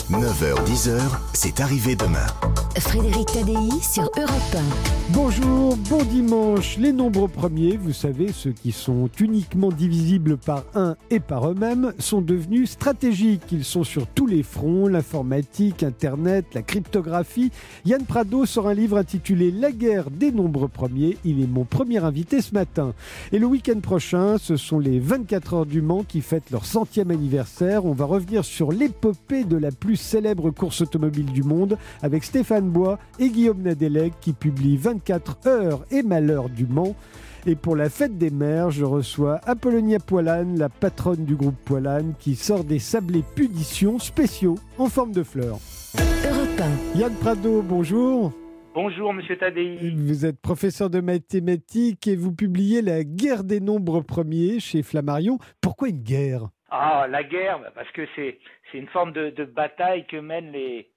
9h-10h, c'est arrivé demain. Frédéric Tadei sur Europe 1. Bonjour, bon dimanche. Les nombres premiers, vous savez, ceux qui sont uniquement divisibles par 1 et par eux-mêmes, sont devenus stratégiques. Ils sont sur tous les fronts, l'informatique, Internet, la cryptographie. Yann Prado sort un livre intitulé La guerre des nombres premiers. Il est mon premier invité ce matin. Et le week-end prochain, ce sont les 24 heures du Mans qui fêtent leur 100e anniversaire. On va revenir sur l'épopée de la plus célèbre course automobile du monde avec Stéphane Bois et Guillaume Nadelec qui publient 24 heures et malheurs du Mans. Et pour la fête des mères, je reçois Apollonia Poilane, la patronne du groupe Poilane, qui sort des sablés Pudition spéciaux en forme de fleurs. Europe 1. Yann Prado, bonjour. Bonjour Monsieur Tadei. Vous êtes professeur de mathématiques et vous publiez La guerre des nombres premiers chez Flammarion. Pourquoi une guerre ? Ah, la guerre, parce que c'est une forme de bataille que mènent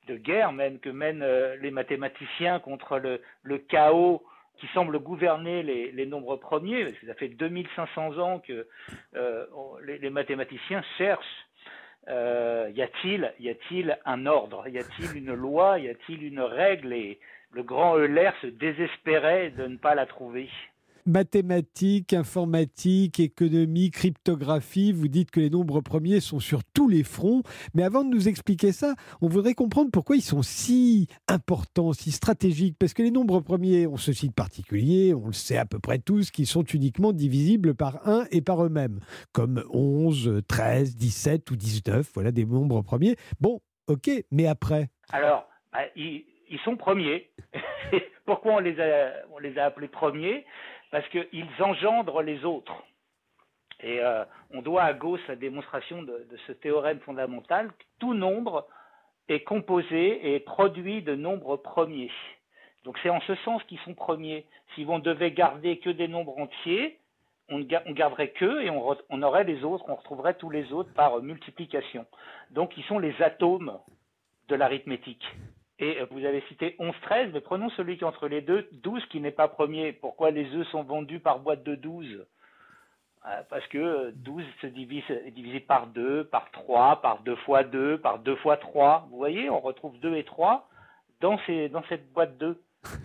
les mathématiciens contre le chaos qui semble gouverner les nombres premiers. Parce que ça fait 2500 ans que les mathématiciens cherchent. Y a-t-il un ordre? Y a-t-il une loi? Y a-t-il une règle? Et le grand Euler se désespérait de ne pas la trouver. Mathématiques, informatique, économie, cryptographie, vous dites que les nombres premiers sont sur tous les fronts. Mais avant de nous expliquer ça, on voudrait comprendre pourquoi ils sont si importants, si stratégiques. Parce que les nombres premiers ont ce site particulier, on le sait à peu près tous, qui sont uniquement divisibles par 1 et par eux-mêmes. Comme 11, 13, 17 ou 19, voilà des nombres premiers. Bon, ok, mais après ? Alors, ils sont premiers. Pourquoi on les a appelés premiers ? Parce qu'ils engendrent les autres. Et on doit à Gauss la démonstration de ce théorème fondamental que tout nombre est composé et produit de nombres premiers. Donc c'est en ce sens qu'ils sont premiers. Si on devait garder que des nombres entiers, on garderait qu'eux et on aurait les autres, on retrouverait tous les autres par multiplication. Donc ils sont les atomes de l'arithmétique. Et vous avez cité 11, 13, mais prenons celui qui est entre les deux, 12 qui n'est pas premier. Pourquoi les œufs sont vendus par boîte de 12 ? Parce que 12 est divisé par 2, par 3, par 2 fois 2, par 2 fois 3. Vous voyez, on retrouve 2 et 3 dans cette boîte 2.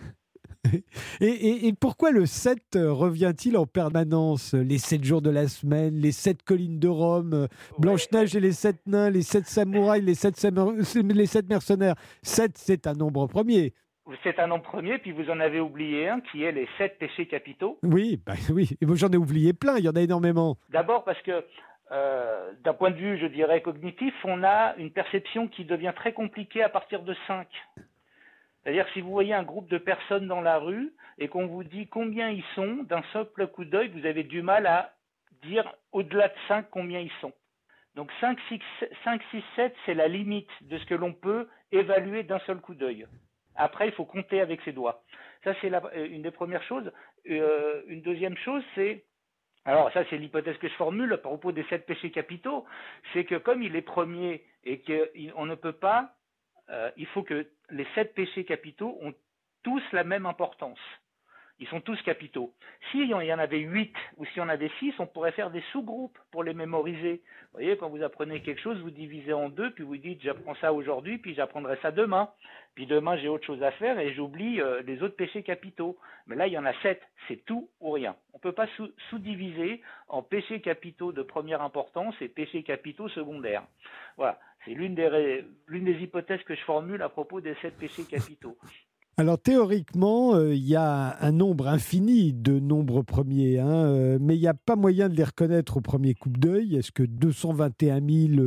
Et pourquoi le 7 revient-il en permanence ? Les 7 jours de la semaine, les 7 collines de Rome, Blanche-Neige et les 7 nains, les 7 samouraïs, les 7 mercenaires. 7, c'est un nombre premier. C'est un nombre premier, puis vous en avez oublié un qui est les 7 péchés capitaux. Oui, oui. Et moi, j'en ai oublié plein, il y en a énormément. D'abord parce que d'un point de vue, je dirais, cognitif, on a une perception qui devient très compliquée à partir de 5. C'est-à-dire, si vous voyez un groupe de personnes dans la rue et qu'on vous dit combien ils sont, d'un seul coup d'œil, vous avez du mal à dire au-delà de 5 combien ils sont. Donc 5, 6, 7, c'est la limite de ce que l'on peut évaluer d'un seul coup d'œil. Après, il faut compter avec ses doigts. Ça, c'est une des premières choses. Une deuxième chose, alors ça, c'est l'hypothèse que je formule à propos des 7 péchés capitaux, c'est que comme il est premier et qu'on ne peut pas, il faut que les 7 péchés capitaux ont tous la même importance. Ils sont tous capitaux. S'il y en avait 8 ou s'il y en avait 6, on pourrait faire des sous-groupes pour les mémoriser. Vous voyez, quand vous apprenez quelque chose, vous divisez en deux, puis vous dites j'apprends ça aujourd'hui, puis j'apprendrai ça demain. Puis demain, j'ai autre chose à faire et j'oublie les autres péchés capitaux. Mais là, il y en a 7. C'est tout ou rien. On ne peut pas sous-diviser en péchés capitaux de première importance et péchés capitaux secondaires. Voilà. C'est l'une des hypothèses que je formule à propos des 7 péchés capitaux. Alors théoriquement, il y a un nombre infini de nombres premiers, mais il n'y a pas moyen de les reconnaître au premier coup d'œil. Est-ce que 221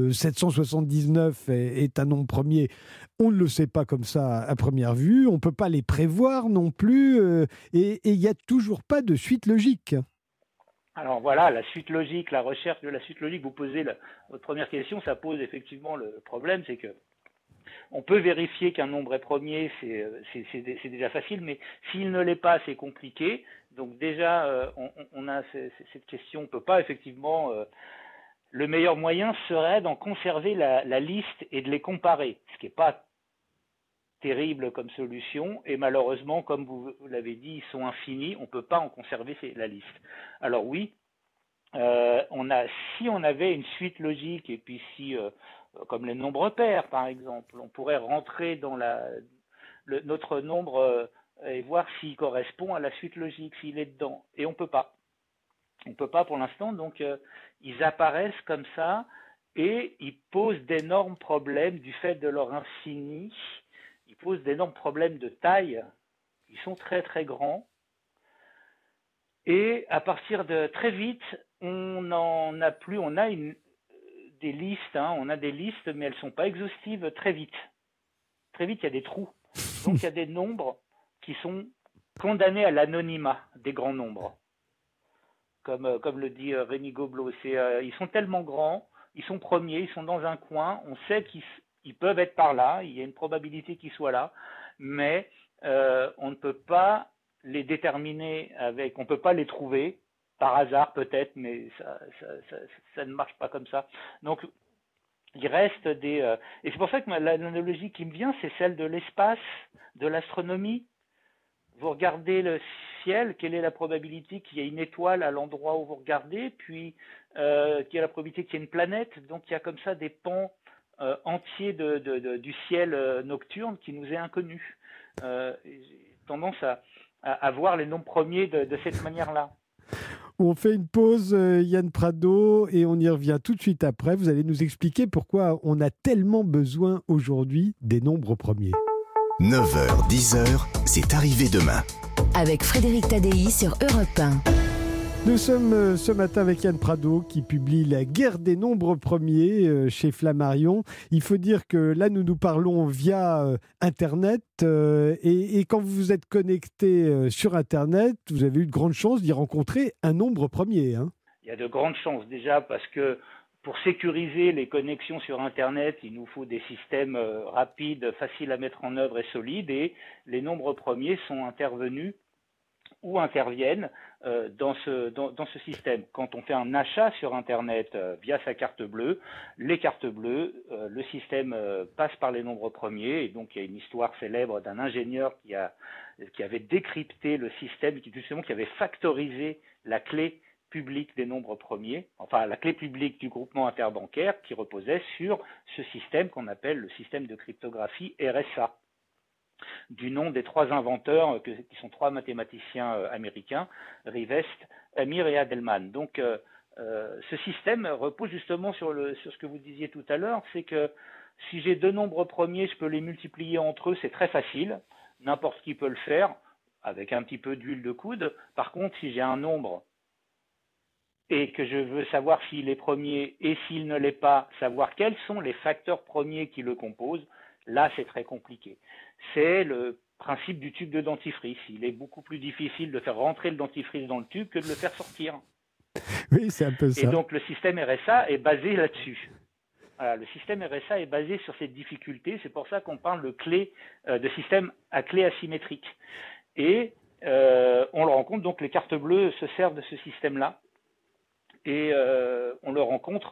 779 est un nombre premier ? On ne le sait pas comme ça à première vue. On ne peut pas les prévoir non plus. Et il n'y a toujours pas de suite logique. Alors voilà, la suite logique, la recherche de la suite logique, vous posez votre première question, ça pose effectivement le problème, c'est que on peut vérifier qu'un nombre est premier, c'est déjà facile, mais s'il ne l'est pas, c'est compliqué. Donc déjà, on a cette question, on ne peut pas effectivement... le meilleur moyen serait d'en conserver la liste et de les comparer, ce qui n'est pas terrible comme solution, et malheureusement, comme vous l'avez dit, ils sont infinis, on ne peut pas en conserver la liste. Alors oui, si on avait une suite logique, et puis si comme les nombres pairs, par exemple. On pourrait rentrer dans notre nombre et voir s'il correspond à la suite logique, s'il est dedans. Et on peut pas. On peut pas pour l'instant, donc ils apparaissent comme ça et ils posent d'énormes problèmes du fait de leur infini. Ils posent d'énormes problèmes de taille. Ils sont très très grands. Et à partir de très vite, on n'en a plus. On a des listes, on a des listes, mais elles sont pas exhaustives très vite. Très vite, il y a des trous. Donc il y a des nombres qui sont condamnés à l'anonymat des grands nombres. Comme le dit Rémi Gobelot, ils sont tellement grands, ils sont premiers, ils sont dans un coin, on sait qu'ils peuvent être par là, il y a une probabilité qu'ils soient là, mais on ne peut pas les déterminer on ne peut pas les trouver, par hasard peut-être, mais ça ne marche pas comme ça. Donc il reste et c'est pour ça que l'analogie qui me vient, c'est celle de l'espace, de l'astronomie. Vous regardez le ciel, quelle est la probabilité qu'il y ait une étoile à l'endroit où vous regardez, puis quelle est la probabilité qu'il y ait une planète. Donc il y a comme ça des pans entiers du ciel nocturne qui nous est inconnu. J'ai tendance à voir les nombres premiers de cette manière-là. On fait une pause, Yann Prado, et on y revient tout de suite après. Vous allez nous expliquer pourquoi on a tellement besoin aujourd'hui des nombres premiers. 9h, 10h, c'est arrivé demain. Avec Frédéric Tadei sur Europe 1. Nous sommes ce matin avec Yann Prado qui publie La guerre des nombres premiers chez Flammarion. Il faut dire que là, nous parlons via Internet et quand vous vous êtes connecté sur Internet, vous avez eu de grandes chances d'y rencontrer un nombre premier. Il y a de grandes chances déjà parce que pour sécuriser les connexions sur Internet, il nous faut des systèmes rapides, faciles à mettre en œuvre et solides, et les nombres premiers sont intervenus ou interviennent dans ce système. Quand on fait un achat sur Internet via sa carte bleue, les cartes bleues, le système passe par les nombres premiers, et donc il y a une histoire célèbre d'un ingénieur qui avait décrypté le système, qui avait factorisé la clé publique des nombres premiers, enfin la clé publique du groupement interbancaire qui reposait sur ce système qu'on appelle le système de cryptographie RSA, du nom des trois inventeurs qui sont trois mathématiciens américains, Rivest, Amir et Adelman. Donc ce système repose justement sur ce que vous disiez tout à l'heure, c'est que si j'ai deux nombres premiers, je peux les multiplier entre eux, c'est très facile, n'importe qui peut le faire, avec un petit peu d'huile de coude. Par contre, si j'ai un nombre et que je veux savoir s'il est premier et s'il ne l'est pas, savoir quels sont les facteurs premiers qui le composent, là c'est très compliqué. C'est le principe du tube de dentifrice. Il est beaucoup plus difficile de faire rentrer le dentifrice dans le tube que de le faire sortir. Oui, c'est un peu ça. Et donc le système RSA est basé là-dessus. Voilà, le système RSA est basé sur cette difficulté. C'est pour ça qu'on parle de système à clé asymétrique. Et on le rencontre, donc les cartes bleues se servent de ce système-là. Et on le rencontre,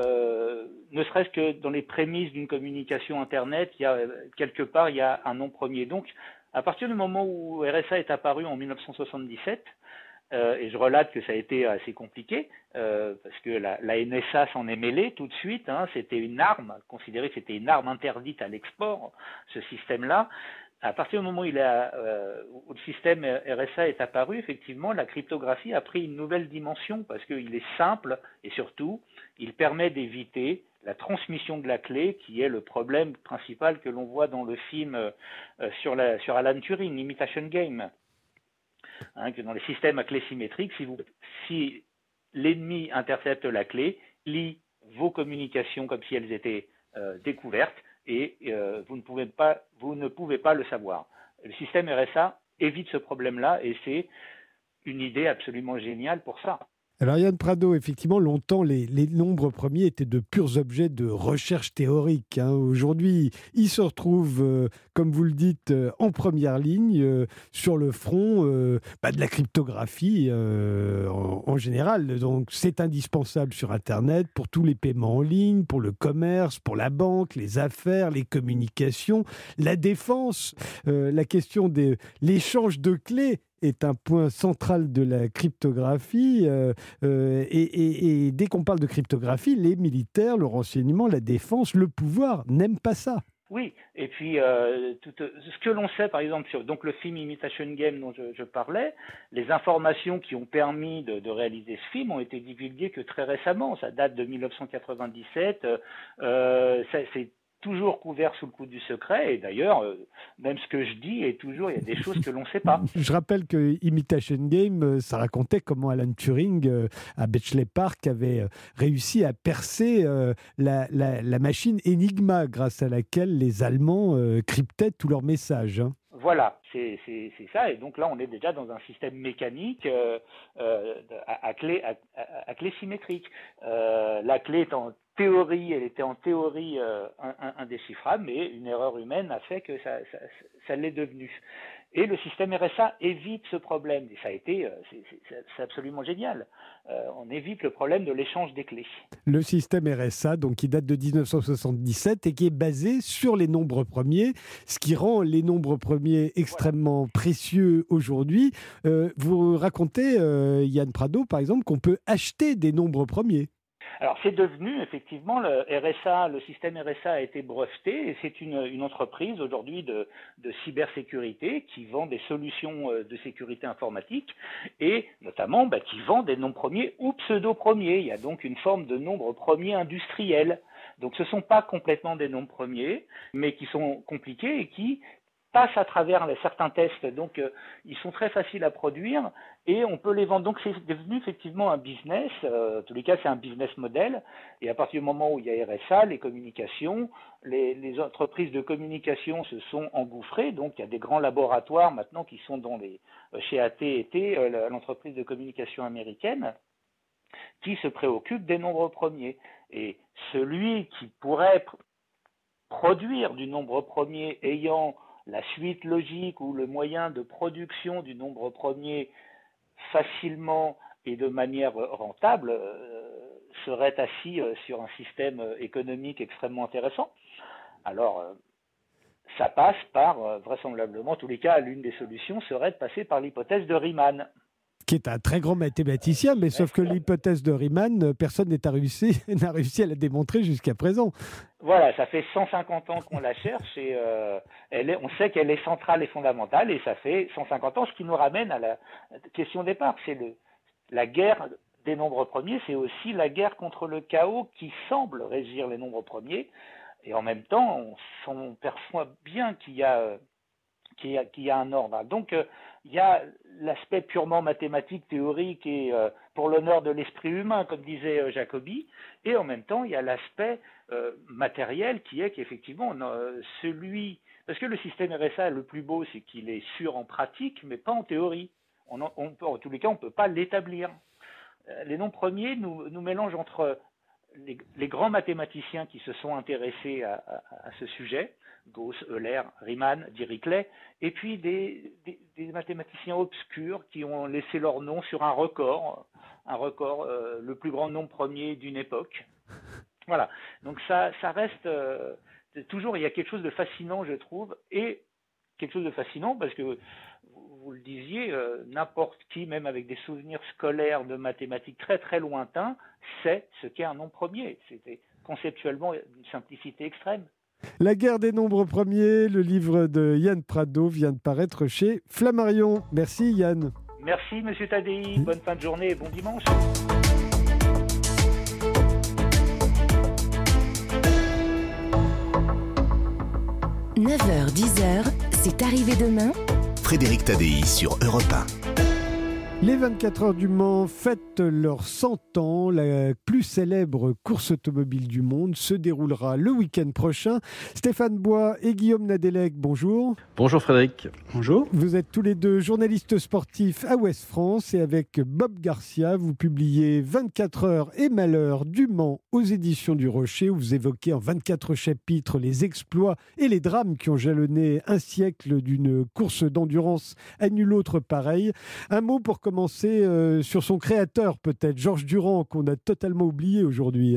ne serait-ce que dans les prémices d'une communication Internet, quelque part, il y a un nom premier. Donc, à partir du moment où RSA est apparu en 1977, et je relate que ça a été assez compliqué, parce que la NSA s'en est mêlée tout de suite, c'était une arme, considéré que c'était une arme interdite à l'export, ce système-là. À partir du moment où où le système RSA est apparu, effectivement, la cryptographie a pris une nouvelle dimension parce qu'il est simple et surtout, il permet d'éviter la transmission de la clé, qui est le problème principal que l'on voit dans le film sur Alan Turing, Imitation Game. Que dans les systèmes à clé symétrique, si l'ennemi intercepte la clé, lit vos communications comme si elles étaient découvertes, et vous ne pouvez pas le savoir. Le système RSA évite ce problème-là et c'est une idée absolument géniale pour ça. Alors Yann Prado, effectivement, longtemps, les nombres premiers étaient de purs objets de recherche théorique. Aujourd'hui, ils se retrouvent, comme vous le dites, en première ligne, sur le front de la cryptographie en général. Donc c'est indispensable sur Internet pour tous les paiements en ligne, pour le commerce, pour la banque, les affaires, les communications, la défense, la question de l'échange de clés est un point central de la cryptographie. Et dès qu'on parle de cryptographie, les militaires, le renseignement, la défense, le pouvoir n'aiment pas ça. Oui, et puis ce que l'on sait, par exemple, sur donc le film Imitation Game dont je parlais, les informations qui ont permis de réaliser ce film ont été divulguées que très récemment. Ça date de 1997. C'est toujours couvert sous le coup du secret, et d'ailleurs, même ce que je dis est toujours, il y a des choses que l'on ne sait pas. Je rappelle que Imitation Game, ça racontait comment Alan Turing, à Bletchley Park, avait réussi à percer la machine Enigma, grâce à laquelle les Allemands cryptaient tous leurs messages. Voilà, c'est ça. Et donc là, on est déjà dans un système mécanique à clé symétrique. La clé est en théorie, elle était en théorie indéchiffrable, mais une erreur humaine a fait que ça l'est devenu. Et le système RSA évite ce problème. Et ça a été, c'est absolument génial. On évite le problème de l'échange des clés. Le système RSA, donc, qui date de 1977 et qui est basé sur les nombres premiers, ce qui rend les nombres premiers extrêmement précieux aujourd'hui. Vous racontez, Yann Prado, par exemple, qu'on peut acheter des nombres premiers. Alors c'est devenu effectivement le système RSA a été breveté et c'est une entreprise aujourd'hui de cybersécurité qui vend des solutions de sécurité informatique et notamment qui vend des noms premiers ou pseudo-premiers. Il y a donc une forme de nombre premier industriel. Donc ce ne sont pas complètement des nombres premiers, mais qui sont compliqués et qui passent à travers certains tests, donc ils sont très faciles à produire et on peut les vendre. Donc c'est devenu effectivement un business, en tous les cas c'est un business model, et à partir du moment où il y a RSA, les communications, les entreprises de communication se sont engouffrées, donc il y a des grands laboratoires maintenant qui sont chez AT&T, l'entreprise de communication américaine, qui se préoccupe des nombres premiers. Et celui qui pourrait produire du nombre premier ayant la suite logique ou le moyen de production du nombre premier facilement et de manière rentable serait assis sur un système économique extrêmement intéressant. Alors, ça passe par, vraisemblablement, en tous les cas, l'une des solutions serait de passer par l'hypothèse de Riemann. Qui est un très grand mathématicien, mais sauf que l'hypothèse de Riemann, personne n'a réussi à la démontrer jusqu'à présent. Voilà, ça fait 150 ans qu'on la cherche et on sait qu'elle est centrale et fondamentale et ça fait 150 ans, ce qui nous ramène à la question départ. C'est la guerre des nombres premiers, c'est aussi la guerre contre le chaos qui semble régir les nombres premiers et en même temps, on perçoit bien qu'il y a un ordre. Donc, il y a l'aspect purement mathématique, théorique et pour l'honneur de l'esprit humain, comme disait Jacobi, et en même temps, il y a l'aspect matériel qui est qu'effectivement, parce que le système RSA, le plus beau, c'est qu'il est sûr en pratique, mais pas en théorie. En tous les cas, on ne peut pas l'établir. Les noms premiers nous mélangent entre les grands mathématiciens qui se sont intéressés à ce sujet, Gauss, Euler, Riemann, Dirichlet, et puis des mathématiciens obscurs qui ont laissé leur nom sur un record, le plus grand nombre premier d'une époque. Voilà, donc ça reste toujours, il y a quelque chose de fascinant, je trouve, et quelque chose de fascinant parce que, vous le disiez, n'importe qui, même avec des souvenirs scolaires de mathématiques très très lointains, sait ce qu'est un nombre premier. C'était conceptuellement une simplicité extrême. La guerre des nombres premiers, le livre de Yann Prado vient de paraître chez Flammarion. Merci Yann. Merci Monsieur Tadei, bonne fin de journée et bon dimanche. 9h-10h, c'est arrivé demain. Frédéric Tadei sur Europe 1. Les 24 heures du Mans fêtent leurs 100 ans. La plus célèbre course automobile du monde se déroulera le week-end prochain. Stéphane Bois et Guillaume Nadélec, bonjour. Bonjour Frédéric. Bonjour. Vous êtes tous les deux journalistes sportifs à Ouest France et avec Bob Garcia, vous publiez 24 heures et malheurs du Mans aux éditions du Rocher, où vous évoquez en 24 chapitres les exploits et les drames qui ont jalonné un siècle d'une course d'endurance à nul autre pareil. Un mot pour commencer sur son créateur peut-être, Georges Durand, qu'on a totalement oublié aujourd'hui.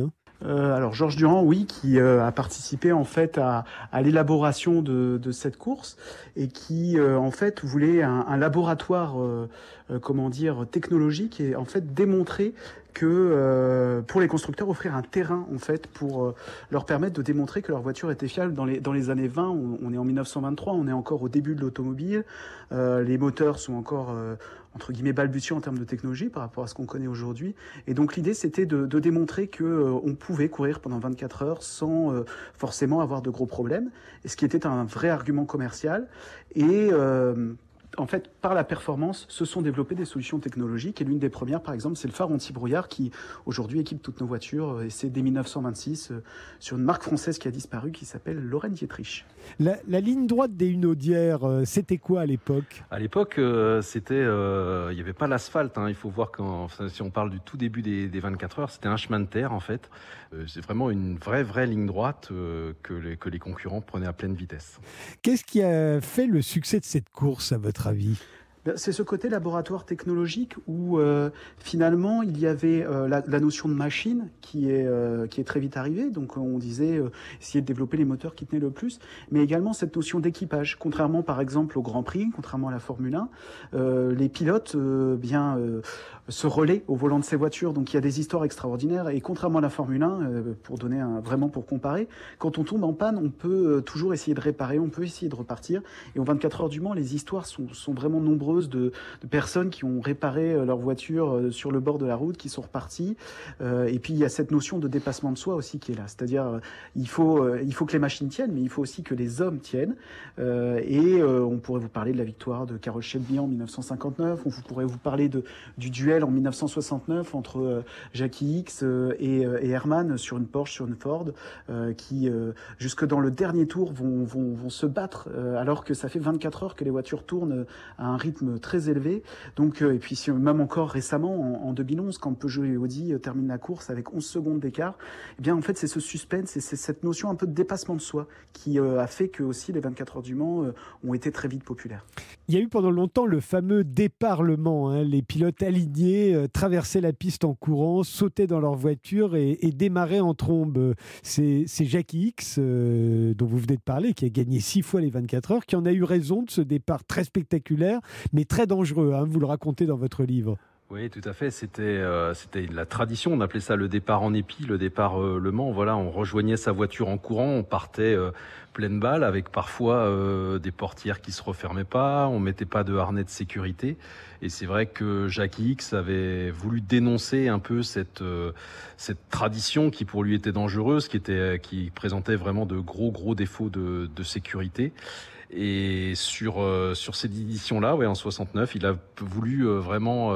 Alors Georges Durand, oui, qui a participé en fait à l'élaboration de cette course et qui en fait voulait un laboratoire technologique et en fait démontrer que pour les constructeurs offrir un terrain en fait pour leur permettre de démontrer que leur voiture était fiable dans les années 20. On est en 1923, on est encore au début de l'automobile, les moteurs sont encore entre guillemets balbutiants en termes de technologie par rapport à ce qu'on connaît aujourd'hui. Et donc l'idée c'était de démontrer que on pouvait courir pendant 24 heures sans forcément avoir de gros problèmes, et ce qui était un vrai argument commercial. Et en fait, par la performance, se sont développées des solutions technologiques. Et l'une des premières, par exemple, c'est le phare anti-brouillard qui, aujourd'hui, équipe toutes nos voitures. Et c'est dès 1926 sur une marque française qui a disparu, qui s'appelle Lorraine Dietrich. La ligne droite des Hunaudière, c'était quoi à l'époque ? À l'époque, c'était, il n'y avait pas l'asphalte. Il faut voir si on parle du tout début des 24 heures, c'était un chemin de terre, en fait. C'est vraiment une vraie ligne droite que les concurrents prenaient à pleine vitesse. Qu'est-ce qui a fait le succès de cette course, à votre avis ? C'est ce côté laboratoire technologique où finalement il y avait la notion de machine qui est très vite arrivée. Donc on disait essayer de développer les moteurs qui tenaient le plus, mais également cette notion d'équipage. Contrairement par exemple au Grand Prix, contrairement à la Formule 1, les pilotes se relaient au volant de ces voitures. Donc il y a des histoires extraordinaires. Et contrairement à la Formule 1, pour comparer, quand on tombe en panne, on peut toujours essayer de réparer, on peut essayer de repartir. Et aux 24 heures du Mans, les histoires sont vraiment nombreuses de personnes qui ont réparé leur voiture sur le bord de la route, qui sont reparties. Et puis il y a cette notion de dépassement de soi aussi qui est là. C'est-à-dire il faut que les machines tiennent, mais il faut aussi que les hommes tiennent. On pourrait vous parler de la victoire de Carroll Shelby en 1959. On pourrait vous parler du duel en 1969 entre Jackie Hicks et Hermann sur une Porsche, sur une Ford, qui jusque dans le dernier tour vont se battre alors que ça fait 24 heures que les voitures tournent à un rythme très élevé. Donc, et puis même encore récemment, en 2011, quand Peugeot et Audi terminent la course avec 11 secondes d'écart, eh bien en fait c'est ce suspense et c'est cette notion un peu de dépassement de soi qui a fait que aussi les 24 heures du Mans ont été très vite populaires. Il y a eu pendant longtemps le fameux départ Le Mans. Les pilotes alignés traversaient la piste en courant, sautaient dans leur voiture et démarraient en trombe. C'est Jackie Hicks, dont vous venez de parler, qui a gagné 6 fois les 24 heures, qui en a eu raison de ce départ très spectaculaire, mais très dangereux, vous le racontez dans votre livre. Oui, tout à fait. C'était la tradition. On appelait ça le départ en épi, le départ Le Mans. Voilà, on rejoignait sa voiture en courant, on partait pleine balle avec parfois des portières qui se refermaient pas, on mettait pas de harnais de sécurité. Et c'est vrai que Jackie Hicks avait voulu dénoncer un peu cette tradition qui pour lui était dangereuse, qui présentait vraiment de gros défauts de sécurité. Et sur cette édition-là, en 69, il a voulu vraiment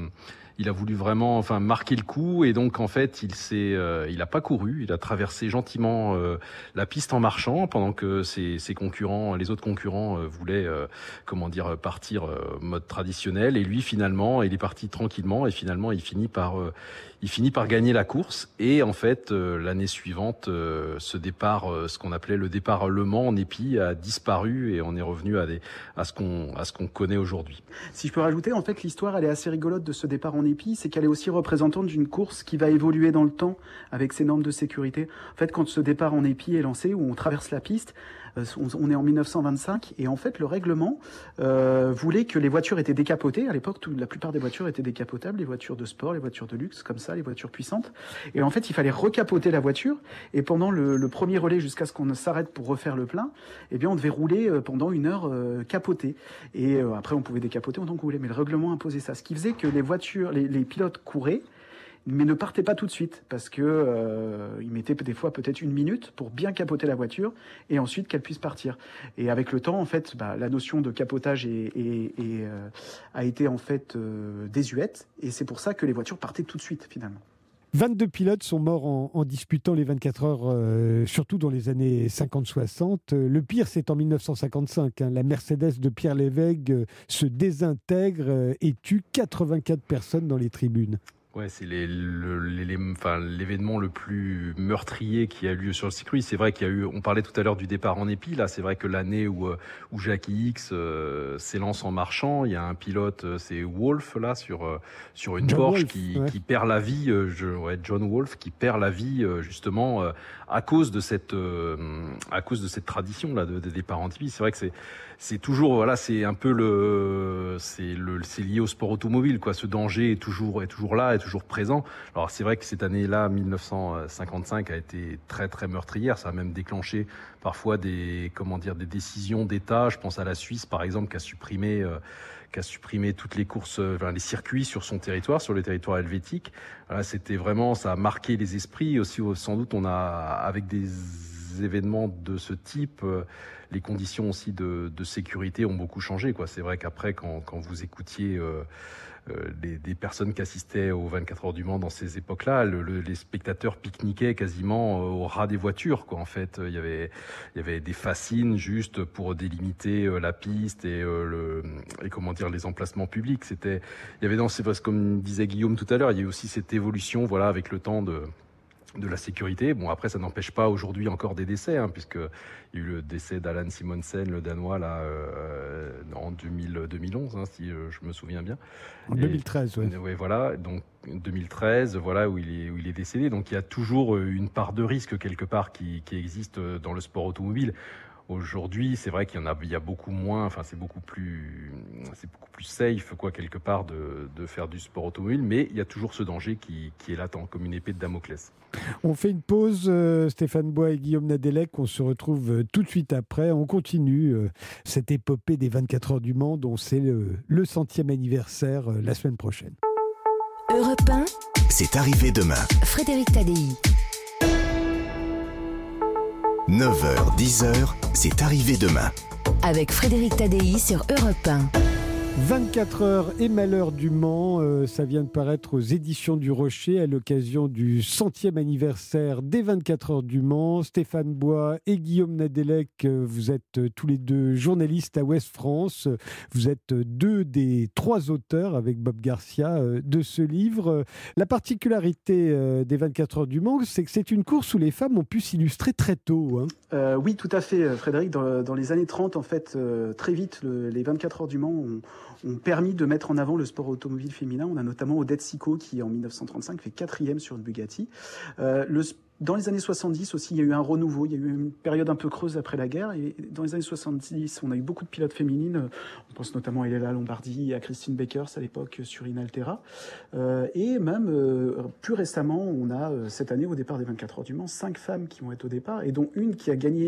marquer le coup, et donc en fait il a pas couru, il a traversé gentiment la piste en marchant pendant que les autres concurrents voulaient partir mode traditionnel, et lui finalement il est parti tranquillement et finalement il finit par gagner la course. Et en fait l'année suivante ce départ, ce qu'on appelait le départ Le Mans en épi, a disparu et on est revenu à ce qu'on connaît aujourd'hui. Si je peux rajouter, en fait l'histoire elle est assez rigolote de ce départ en épi, c'est qu'elle est aussi représentante d'une course qui va évoluer dans le temps avec ses normes de sécurité. En fait, quand ce départ en épi est lancé, où on traverse la piste, on est en 1925, et en fait le règlement voulait que les voitures étaient décapotées. À l'époque, la plupart des voitures étaient décapotables, les voitures de sport, les voitures de luxe, comme ça, les voitures puissantes. Et en fait, il fallait recapoter la voiture, et pendant le premier relais, jusqu'à ce qu'on s'arrête pour refaire le plein, eh bien on devait rouler pendant 1 heure capotée. Et après, on pouvait décapoter autant qu'on voulait, mais le règlement imposait ça. Ce qui faisait que les pilotes couraient, mais ne partaient pas tout de suite, parce que ils mettaient des fois peut-être 1 minute pour bien capoter la voiture et ensuite qu'elle puisse partir. Et avec le temps, en fait, la notion de capotage a été en fait désuète, et c'est pour ça que les voitures partaient tout de suite finalement. 22 pilotes sont morts en disputant les 24 heures, surtout dans les années 50-60. Le pire, c'est en 1955. La Mercedes de Pierre Lévesque se désintègre et tue 84 personnes dans les tribunes. Ouais, c'est l'événement le plus meurtrier qui a lieu sur le circuit. C'est vrai qu'il y a eu, on parlait tout à l'heure du départ en épi. Là, c'est vrai que l'année où Jackie X s'élance en marchant, il y a un pilote, c'est Wolf là sur une John Porsche Wolf, qui perd la vie. John Wolf qui perd la vie justement à cause de cette tradition là de départ en épi. C'est vrai que c'est toujours voilà, c'est un peu c'est lié au sport automobile quoi. Ce danger est toujours là, est toujours présent. Alors c'est vrai que cette année-là, 1955, a été très très meurtrière. Ça a même déclenché parfois des décisions d'État. Je pense à la Suisse par exemple qui a supprimé toutes les courses, les circuits sur son territoire, sur le territoire helvétique. Voilà, c'était vraiment, ça a marqué les esprits aussi. Sans doute, on a avec des événements de ce type, les conditions aussi de sécurité ont beaucoup changé, quoi. C'est vrai qu'après, quand vous écoutiez des personnes qui assistaient aux 24 heures du Mans dans ces époques-là, les spectateurs pique-niquaient quasiment au ras des voitures, quoi. En fait, il y avait des fascines juste pour délimiter la piste et les emplacements publics. Il y avait comme disait Guillaume tout à l'heure, il y a eu aussi cette évolution, voilà, avec le temps de la sécurité. Bon, après, ça n'empêche pas aujourd'hui encore des décès, puisque il y a eu le décès d'Allan Simonsen, le Danois, là, en 2011, si je me souviens bien. En 2013, oui. Oui, voilà. Donc, 2013, voilà, où il est décédé. Donc, il y a toujours une part de risque, quelque part, qui existe dans le sport automobile. Aujourd'hui, c'est vrai qu'il y a beaucoup moins, c'est beaucoup plus safe, quoi, quelque part, de faire du sport automobile, mais il y a toujours ce danger qui est latent, comme une épée de Damoclès. On fait une pause, Stéphane Bois et Guillaume Nadelec, on se retrouve tout de suite après. On continue cette épopée des 24 heures du Mans, dont c'est le 100e anniversaire la semaine prochaine. Europe 1, c'est arrivé demain. Frédéric Tadei. 9h, 10h, c'est arrivé demain. Avec Frédéric Tadei sur Europe 1. 24 heures et malheur du Mans, ça vient de paraître aux éditions du Rocher à l'occasion du 100e anniversaire des 24 heures du Mans. Stéphane Bois et Guillaume Nadelec, vous êtes tous les deux journalistes à Ouest France. Vous êtes deux des trois auteurs avec Bob Garcia de ce livre. La particularité des 24 heures du Mans, c'est que c'est une course où les femmes ont pu s'illustrer très tôt. Oui, tout à fait, Frédéric. Dans les années 30, en fait, très vite, les 24 heures du Mans ont permis de mettre en avant le sport automobile féminin. On a notamment Odette Sicot qui, en 1935, fait 4e sur une Bugatti. Dans les années 70 aussi, il y a eu un renouveau. Il y a eu une période un peu creuse après la guerre. Et dans les années 70, on a eu beaucoup de pilotes féminines. On pense notamment à Elela Lombardi, à Christine Beckers à l'époque sur Inaltera. Et même plus récemment, on a cette année, au départ des 24 heures du Mans, 5 femmes qui vont être au départ, et dont une qui a gagné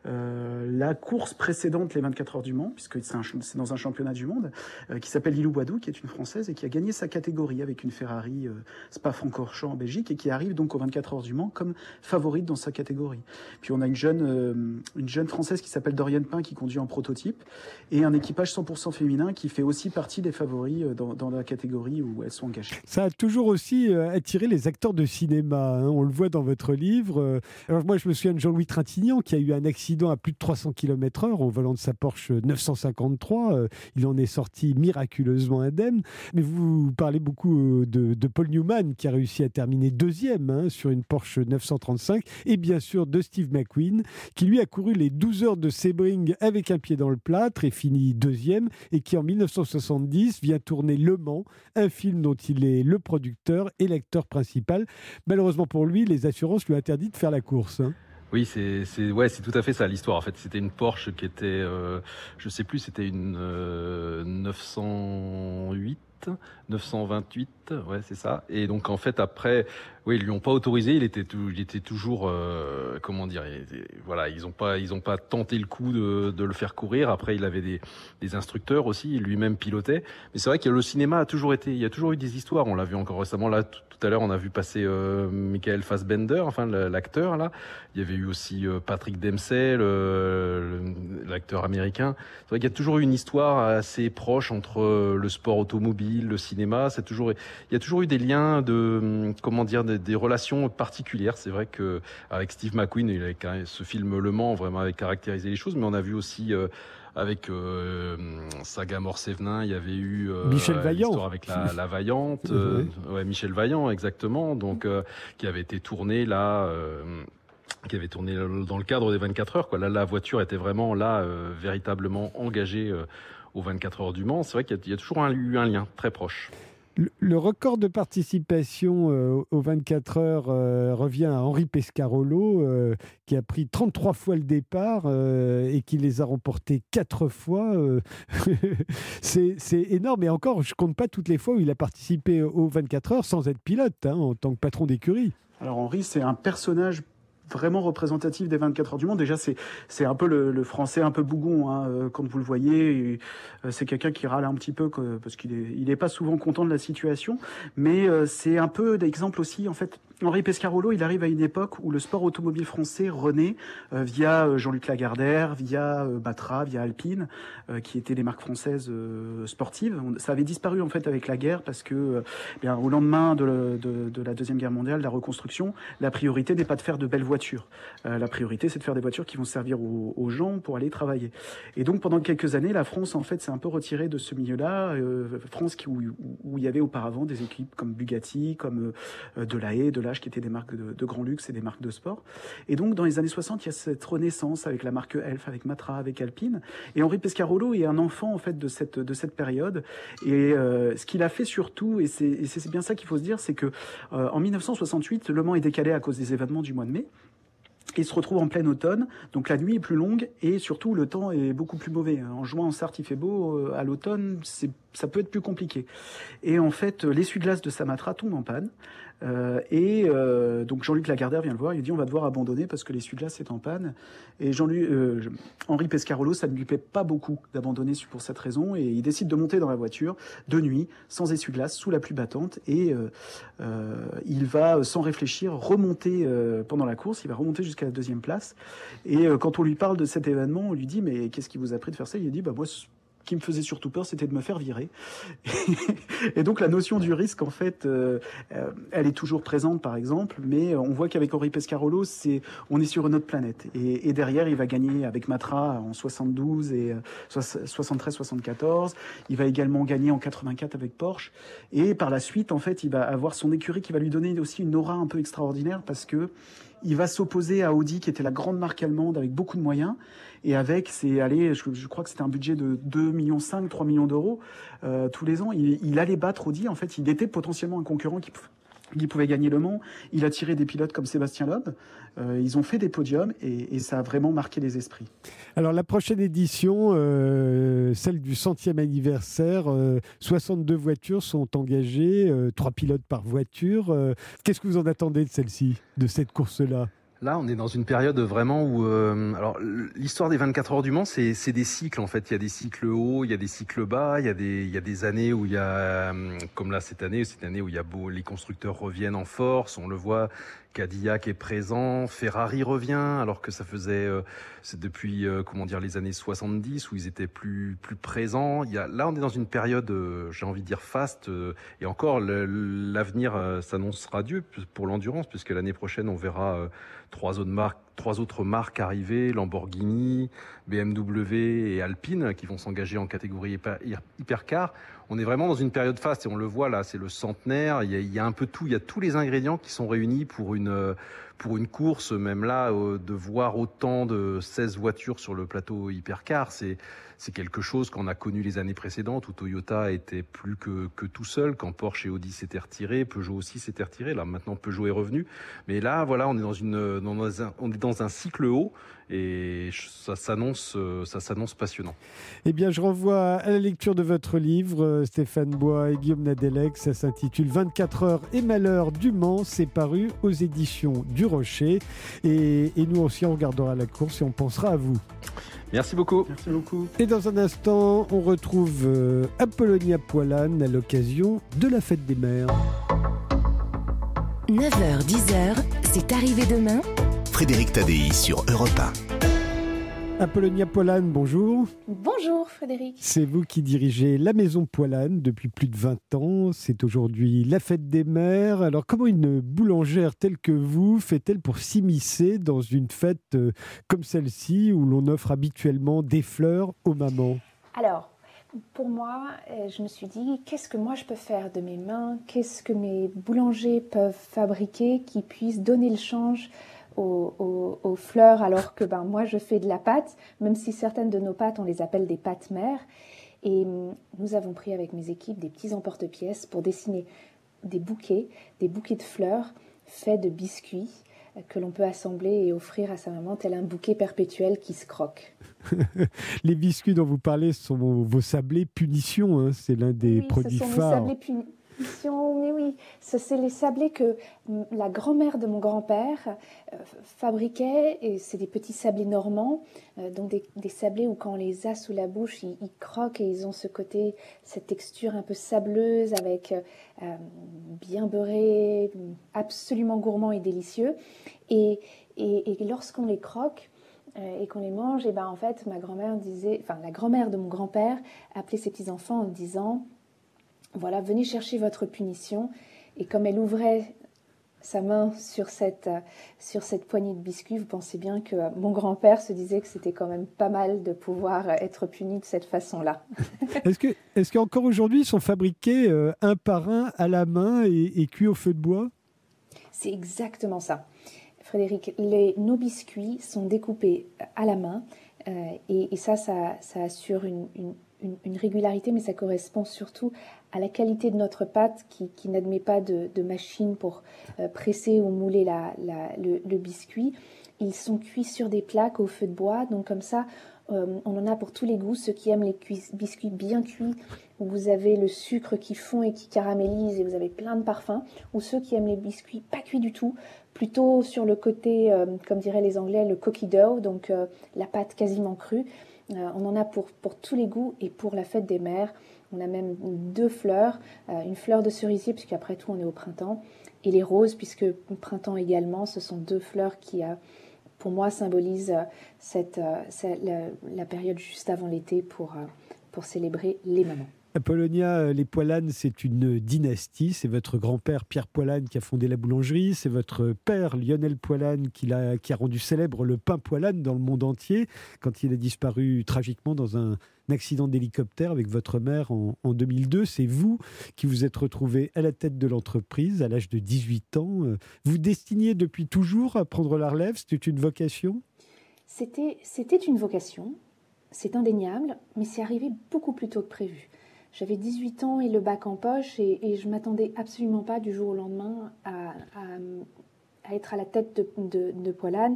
la course précédente, les 24 heures du Mans, puisque c'est dans un championnat du monde, qui s'appelle Lilou Boadou, qui est une Française, et qui a gagné sa catégorie avec une Ferrari Spa-Francorchamps en Belgique, et qui arrive donc aux 24 heures du Mans comme favorite dans sa catégorie. Puis on a une jeune Française qui s'appelle Doriane Pin qui conduit en prototype, et un équipage 100% féminin qui fait aussi partie des favoris dans la catégorie où elles sont engagées. Ça a toujours aussi attiré les acteurs de cinéma, on le voit dans votre livre. Alors moi je me souviens de Jean-Louis Trintignant qui a eu un accident à plus de 300 km/h au volant de sa Porsche 953. Il en est sorti miraculeusement indemne. Mais vous parlez beaucoup de Paul Newman qui a réussi à terminer 2e sur une Porsche 935, et bien sûr de Steve McQueen qui lui a couru les 12 heures de Sebring avec un pied dans le plâtre et fini 2e, et qui en 1970 vient tourner Le Mans, un film dont il est le producteur et l'acteur principal. Malheureusement pour lui, les assurances lui ont interdit de faire la course. Oui, c'est tout à fait ça l'histoire. En fait, c'était une Porsche qui était, je sais plus, c'était une 928, ouais, c'est ça. Et donc en fait après, oui, ils lui ont pas autorisé. Il était toujours, ils ont pas tenté le coup de le faire courir. Après, il avait des instructeurs aussi. Il lui-même pilotait. Mais c'est vrai que le cinéma il y a toujours eu des histoires. On l'a vu encore récemment là. Tout à l'heure, on a vu passer Michael Fassbender, l'acteur là. Il y avait eu aussi Patrick Dempsey, acteur américain. C'est vrai qu'il y a toujours eu une histoire assez proche entre le sport automobile, le cinéma. Il y a toujours eu des liens des relations particulières. C'est vrai que avec Steve McQueen, ce film Le Mans vraiment avait caractérisé les choses, mais on a vu aussi avec Saga Mort-Sévenin, il y avait eu Michel Vaillant avec la Vaillante, Michel Vaillant exactement, donc qui avait été tourné là. Qui avait tourné dans le cadre des 24 heures. Là, la voiture était vraiment véritablement engagée aux 24 heures du Mans. C'est vrai qu'il y a toujours eu un lien très proche. Le record de participation aux 24 heures revient à Henri Pescarolo, qui a pris 33 fois le départ et qui les a remportés 4 fois. C'est énorme. Et encore, je ne compte pas toutes les fois où il a participé aux 24 heures sans être pilote, en tant que patron d'écurie. Alors Henri, c'est un personnage vraiment représentatif des 24 heures du Mans. Déjà, c'est un peu le français un peu bougon, quand vous le voyez. C'est quelqu'un qui râle un petit peu parce qu'il est pas souvent content de la situation. Mais c'est un peu d'exemple aussi, en fait. Henri Pescarolo, il arrive à une époque où le sport automobile français renaît via Jean-Luc Lagardère, via Matra, via Alpine, qui étaient des marques françaises sportives. Ça avait disparu en fait avec la guerre parce que au lendemain de la Deuxième Guerre mondiale, la reconstruction, la priorité n'est pas de faire de belles voitures. La priorité, c'est de faire des voitures qui vont servir aux gens pour aller travailler. Et donc pendant quelques années, la France en fait s'est un peu retirée de ce milieu-là. France où il y avait auparavant des équipes comme Bugatti, comme Delahaye, qui étaient des marques de grand luxe et des marques de sport. Et donc, dans les années 60, il y a cette renaissance avec la marque Elf, avec Matra, avec Alpine. Et Henri Pescarolo est un enfant, en fait, de cette période. Et ce qu'il a fait surtout, et c'est bien ça qu'il faut se dire, c'est que en 1968, Le Mans est décalé à cause des événements du mois de mai. Il se retrouve en plein automne, donc la nuit est plus longue et surtout le temps est beaucoup plus mauvais. En juin, en Sarthe, il fait beau. À l'automne, ça peut être plus compliqué. Et en fait, l'essuie-glace de sa Matra tombe en panne. Donc Jean-Luc Lagardère vient le voir, il dit on va devoir abandonner parce que l'essuie-glace est en panne. Et Henri Pescarolo, ça ne lui plaît pas beaucoup d'abandonner pour cette raison et il décide de monter dans la voiture de nuit, sans essuie-glace, sous la pluie battante et il va sans réfléchir remonter pendant la course, il va remonter jusqu'à la 2e place et quand on lui parle de cet événement, on lui dit mais qu'est-ce qui vous a pris de faire ça? Il dit moi qui me faisait surtout peur, c'était de me faire virer. Et donc la notion du risque, en fait, elle est toujours présente, par exemple, mais on voit qu'avec Henri Pescarolo, on est sur une autre planète. Et derrière, il va gagner avec Matra en 72 et 73-74. Il va également gagner en 84 avec Porsche. Et par la suite, en fait, il va avoir son écurie qui va lui donner aussi une aura un peu extraordinaire parce que il va s'opposer à Audi, qui était la grande marque allemande avec beaucoup de moyens. Et avec, je crois que c'était un budget de 2,5 millions, 3 millions d'euros tous les ans. Il allait battre Audi. En fait, il était potentiellement un concurrent qui pouvait gagner Le Mans. Il a tiré des pilotes comme Sébastien Loeb. Ils ont fait des podiums et ça a vraiment marqué les esprits. Alors la prochaine édition, celle du 100e anniversaire, 62 voitures sont engagées, 3 pilotes par voiture. Qu'est-ce que vous en attendez de celle-ci, de cette course-là ? Là, on est dans une période vraiment où... alors, l'histoire des 24 heures du Mans, c'est des cycles, en fait. Il y a des cycles hauts, il y a des cycles bas, il y a des années où il y a... comme là, cette année où il y a les constructeurs reviennent en force, on le voit... Cadillac est présent, Ferrari revient, alors que ça faisait, c'est depuis, les années 70 où ils étaient plus présents. Là, on est dans une période, j'ai envie de dire faste, et encore, l'avenir s'annonce radieux pour l'endurance, puisque l'année prochaine, on verra 3 autres marques arriver, Lamborghini, BMW et Alpine, qui vont s'engager en catégorie hypercar. On est vraiment dans une période faste et on le voit là, c'est le centenaire, il y a un peu tout, il y a tous les ingrédients qui sont réunis pour une course, même là, de voir autant de 16 voitures sur le plateau hypercar, c'est quelque chose qu'on a connu les années précédentes où Toyota était plus que tout seul, quand Porsche et Audi s'étaient retirés, Peugeot aussi s'était retiré, là maintenant Peugeot est revenu. Mais là, voilà, on est dans un cycle haut et ça s'annonce passionnant. Eh bien, je renvoie à la lecture de votre livre, Stéphane Bois et Guillaume Nadelec. Ça s'intitule 24 heures et malheurs du Mans. C'est paru aux éditions du Rocher. Et nous aussi, on regardera la course et on pensera à vous. Merci beaucoup. Merci beaucoup. Et dans un instant, on retrouve Apollonia Poilane à l'occasion de la fête des mères. 9h, 10h, c'est arrivé demain. Frédéric Tadei sur Europe 1. Apollonia Poilane, bonjour. Bonjour Frédéric. C'est vous qui dirigez la maison Poilane depuis plus de 20 ans. C'est aujourd'hui la fête des mères. Alors comment une boulangère telle que vous fait-elle pour s'immiscer dans une fête comme celle-ci où l'on offre habituellement des fleurs aux mamans ? Alors, pour moi, je me suis dit, qu'est-ce que moi je peux faire de mes mains ? Qu'est-ce que mes boulangers peuvent fabriquer qui puisse donner le change aux fleurs, alors que moi je fais de la pâte, même si certaines de nos pâtes on les appelle des pâtes mères. Et nous avons pris avec mes équipes des petits emporte-pièces pour dessiner des bouquets de fleurs faits de biscuits que l'on peut assembler et offrir à sa maman tel un bouquet perpétuel qui se croque. Les biscuits dont vous parlez sont vos sablés punition, hein. C'est l'un des produits phares. Ce sont mes sablés punition, mais oui, c'est les sablés que la grand-mère de mon grand-père fabriquait, et c'est des petits sablés normands, donc des sablés où quand on les a sous la bouche, ils croquent et ils ont ce côté, cette texture un peu sableuse avec bien beurré, absolument gourmand et délicieux. Et lorsqu'on les croque et qu'on les mange, et en fait, la grand-mère de mon grand-père appelait ses petits-enfants en disant: voilà, venez chercher votre punition. Et comme elle ouvrait sa main sur cette poignée de biscuits, vous pensez bien que mon grand-père se disait que c'était quand même pas mal de pouvoir être puni de cette façon-là. Est-ce qu'encore aujourd'hui, ils sont fabriqués un par un à la main et cuits au feu de bois ? C'est exactement ça. Frédéric, nos biscuits sont découpés à la main et ça assure une régularité, mais ça correspond surtout à la qualité de notre pâte qui n'admet pas de machine pour presser ou mouler le biscuit. Ils sont cuits sur des plaques au feu de bois, donc comme ça, on en a pour tous les goûts. Ceux qui aiment les biscuits bien cuits, où vous avez le sucre qui fond et qui caramélise et vous avez plein de parfums, ou ceux qui aiment les biscuits pas cuits du tout, plutôt sur le côté, comme diraient les Anglais, le cookie dough, donc la pâte quasiment crue. On en a pour tous les goûts, et pour la fête des mères, on a même 2 fleurs, une fleur de cerisier, puisqu'après tout on est au printemps, et les roses, puisque printemps également, ce sont 2 fleurs qui, pour moi, symbolisent la période juste avant l'été pour célébrer les mamans. Apollonia, les Poilane, c'est une dynastie. C'est votre grand-père Pierre Poilane qui a fondé la boulangerie. C'est votre père Lionel Poilane qui a rendu célèbre le pain Poilane dans le monde entier quand il a disparu tragiquement dans un accident d'hélicoptère avec votre mère en 2002. C'est vous qui vous êtes retrouvé à la tête de l'entreprise à l'âge de 18 ans. Vous destiniez depuis toujours à prendre la relève. C'était une vocation ? C'était une vocation, c'est indéniable, mais c'est arrivé beaucoup plus tôt que prévu. J'avais 18 ans et le bac en poche et je ne m'attendais absolument pas du jour au lendemain à être à la tête de Poilane.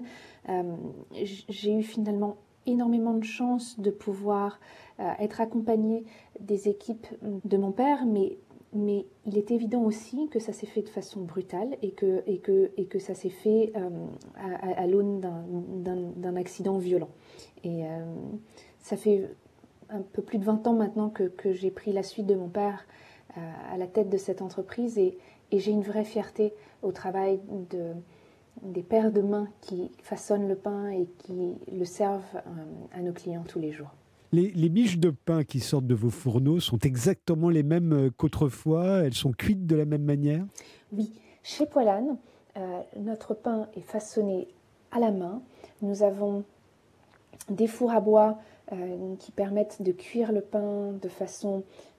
J'ai eu finalement énormément de chance de pouvoir être accompagnée des équipes de mon père, mais il est évident aussi que ça s'est fait de façon brutale et que ça s'est fait à l'aune d'un accident violent. Et ça fait un peu plus de 20 ans maintenant que j'ai pris la suite de mon père à la tête de cette entreprise et j'ai une vraie fierté au travail des paires de mains qui façonnent le pain et qui le servent à nos clients tous les jours. Les miches de pain qui sortent de vos fourneaux sont exactement les mêmes qu'autrefois? Elles sont cuites de la même manière? Oui, chez Poilane, notre pain est façonné à la main. Nous avons des fours à bois qui permettent de cuire le pain de façon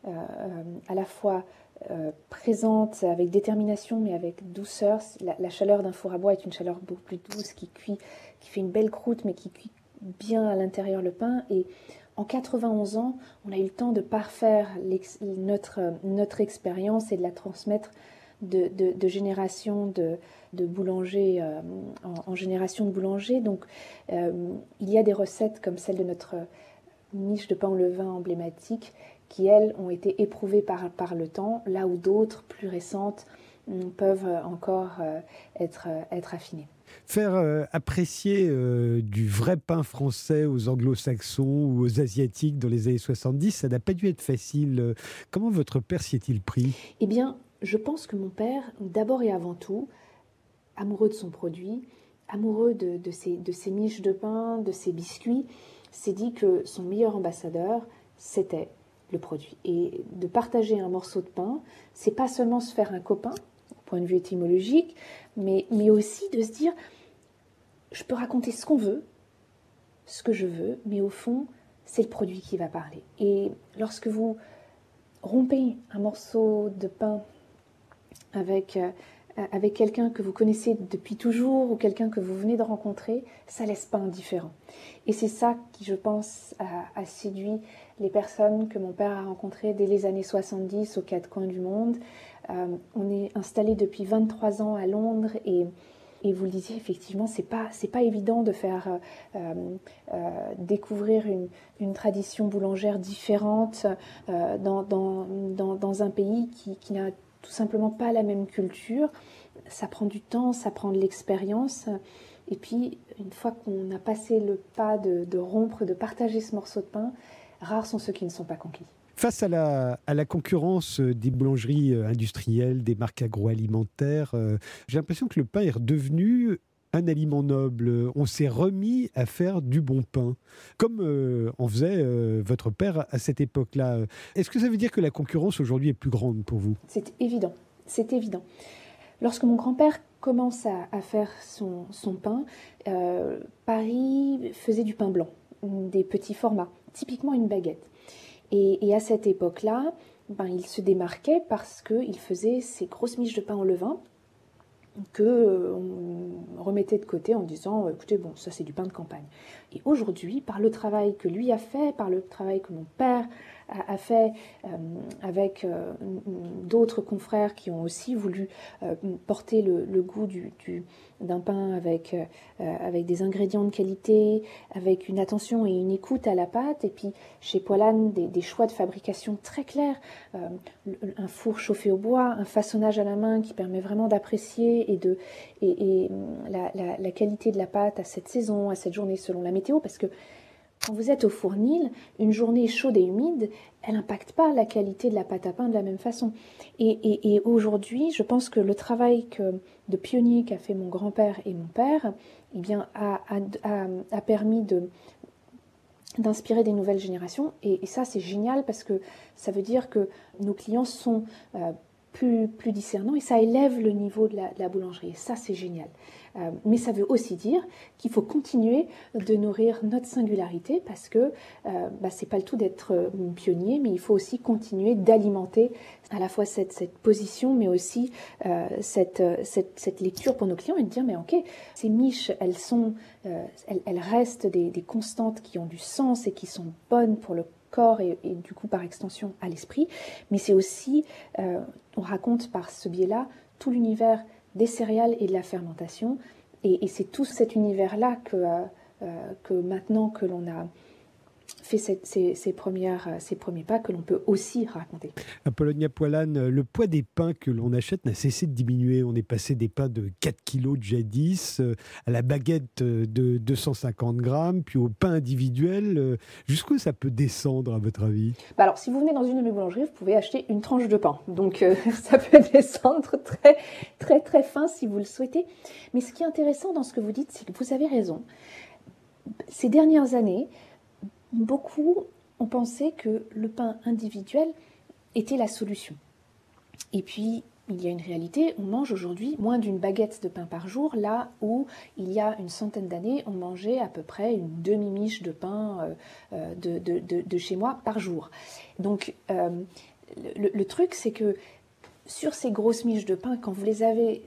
à la fois présente, avec détermination, mais avec douceur. La chaleur d'un four à bois est une chaleur beaucoup plus douce qui fait une belle croûte, mais qui cuit bien à l'intérieur le pain. Et en 91 ans, on a eu le temps de parfaire notre expérience et de la transmettre de génération de boulangers en génération de boulangers. Donc, il y a des recettes comme celle de notre miche de pain au levain emblématique qui, elles, ont été éprouvées par le temps, là où d'autres, plus récentes, peuvent encore être affinées. Faire apprécier du vrai pain français aux anglo-saxons ou aux asiatiques dans les années 70, ça n'a pas dû être facile. Comment votre père s'y est-il pris? Eh bien, je pense que mon père, d'abord et avant tout, amoureux de son produit, amoureux de ses miches de pain, de ses biscuits, s'est dit que son meilleur ambassadeur, c'était le produit. Et de partager un morceau de pain, c'est pas seulement se faire un copain, au point de vue étymologique, mais aussi de se dire, je peux raconter ce qu'on veut, ce que je veux, mais au fond, c'est le produit qui va parler. Et lorsque vous rompez un morceau de pain avec quelqu'un que vous connaissez depuis toujours ou quelqu'un que vous venez de rencontrer, ça laisse pas indifférent. Et c'est ça qui, je pense, a séduit les personnes que mon père a rencontrées dès les années 70 aux quatre coins du monde. On est installé depuis 23 ans à Londres et vous le disiez, effectivement, c'est pas évident de faire découvrir une tradition boulangère différente dans un pays qui n'a tout simplement pas la même culture. Ça prend du temps, ça prend de l'expérience. Et puis, une fois qu'on a passé le pas de rompre, de partager ce morceau de pain, rares sont ceux qui ne sont pas conquis. Face à la concurrence des boulangeries industrielles, des marques agroalimentaires, j'ai l'impression que le pain est redevenu un aliment noble. On s'est remis à faire du bon pain, comme en faisait votre père à cette époque-là. Est-ce que ça veut dire que la concurrence aujourd'hui est plus grande pour vous ? C'est évident, c'est évident. Lorsque mon grand-père commence à faire son pain, Paris faisait du pain blanc, des petits formats, typiquement une baguette. Et à cette époque-là, il se démarquait parce qu'il faisait ces grosses miches de pain au levain qu'on remettait de côté en disant « écoutez, bon, ça c'est du pain de campagne ». Et aujourd'hui, par le travail que lui a fait, par le travail que mon père a fait avec d'autres confrères qui ont aussi voulu porter le goût d'un pain avec des ingrédients de qualité, avec une attention et une écoute à la pâte, et puis chez Poilâne, des choix de fabrication très clairs, un four chauffé au bois, un façonnage à la main qui permet vraiment d'apprécier et la qualité de la pâte à cette saison, à cette journée selon la météo, parce que quand vous êtes au fournil, une journée chaude et humide, elle n'impacte pas la qualité de la pâte à pain de la même façon. Et aujourd'hui, je pense que le travail de pionnier qu'a fait mon grand-père et mon père, eh bien, a permis d'inspirer des nouvelles générations. Et ça, c'est génial parce que ça veut dire que nos clients sont plus discernants et ça élève le niveau de la boulangerie. Et ça, c'est génial. Mais ça veut aussi dire qu'il faut continuer de nourrir notre singularité parce que c'est pas le tout d'être pionnier, mais il faut aussi continuer d'alimenter à la fois cette position, mais aussi cette lecture pour nos clients et de dire mais ok, ces miches, elles restent des constantes qui ont du sens et qui sont bonnes pour le corps et du coup par extension à l'esprit, mais c'est aussi, on raconte par ce biais-là tout l'univers des céréales et de la fermentation. Et c'est tout cet univers-là que maintenant que l'on a fait ces premiers pas, que l'on peut aussi raconter. À Polonia Poilâne, le poids des pains que l'on achète n'a cessé de diminuer. On est passé des pains de 4 kilos de jadis à la baguette de 250 grammes, puis au pain individuel. Jusqu'où ça peut descendre, à votre avis ? Alors, si vous venez dans une de mes boulangeries, vous pouvez acheter une tranche de pain. Donc, ça peut descendre très, très, très fin si vous le souhaitez. Mais ce qui est intéressant dans ce que vous dites, c'est que vous avez raison. Ces dernières années, beaucoup ont pensé que le pain individuel était la solution. Et puis, il y a une réalité, on mange aujourd'hui moins d'une baguette de pain par jour, là où il y a une centaine d'années, on mangeait à peu près une demi-miche de pain de chez moi par jour. Donc, le truc, c'est que sur ces grosses miches de pain, quand vous les avez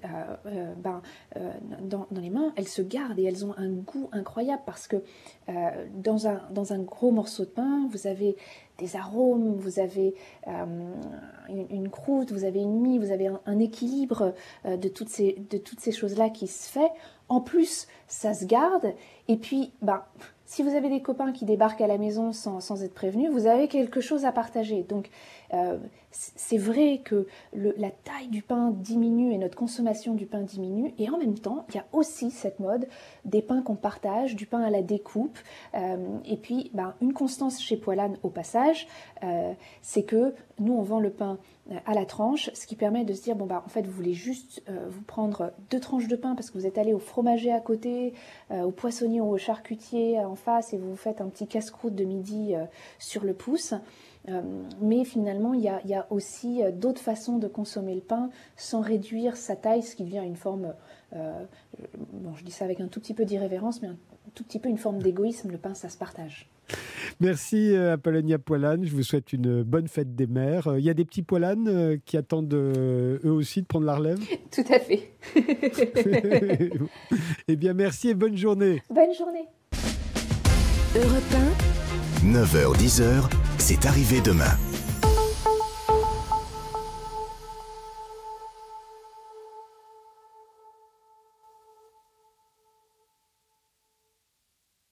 dans les mains, elles se gardent et elles ont un goût incroyable parce que dans un gros morceau de pain, vous avez des arômes, vous avez une croûte, vous avez une mie, vous avez un équilibre de toutes ces choses-là qui se fait. En plus, ça se garde. Et puis, si vous avez des copains qui débarquent à la maison sans être prévenus, vous avez quelque chose à partager. Donc, c'est vrai que la taille du pain diminue et notre consommation du pain diminue. Et en même temps, il y a aussi cette mode des pains qu'on partage, du pain à la découpe. Et puis, une constance chez Poilâne au passage, c'est que nous, on vend le pain à la tranche, ce qui permet de se dire, en fait, vous voulez juste vous prendre 2 tranches de pain parce que vous êtes allé au fromager à côté, au poissonnier ou au charcutier en face et vous vous faites un petit casse-croûte de midi sur le pouce. Mais finalement, il y a aussi d'autres façons de consommer le pain sans réduire sa taille, ce qui devient une forme, je dis ça avec un tout petit peu d'irrévérence, mais un tout petit peu une forme d'égoïsme. Le pain, ça se partage. Merci Apollonia Poilane, je vous souhaite une bonne fête des mères. Il y a des petits Poilane qui attendent eux aussi de prendre la relève? Tout à fait. Eh bien merci et bonne journée. Bonne journée. Europe 1, 9h-10h, c'est arrivé demain.